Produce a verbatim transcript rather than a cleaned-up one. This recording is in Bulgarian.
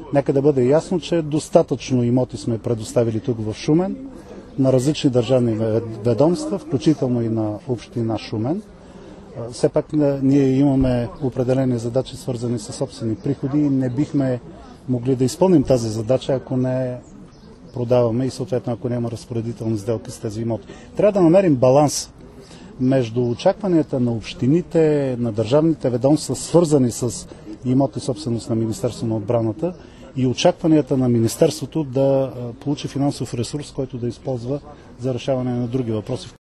Нека да бъде ясно, че достатъчно имоти сме предоставили тук в Шумен на различни държавни ведомства, включително и на община Шумен. Все пак ние имаме определени задачи, свързани с собствени приходи и не бихме могли да изпълним тази задача, ако не продаваме и съответно ако няма разпоредителни сделки с тези имоти. Трябва да намерим баланс между очакванията на общините, на държавните ведомства, свързани с имоти собственост на Министерството на отбраната и очакванията на Министерството да получи финансов ресурс, който да използва за решаване на други въпроси.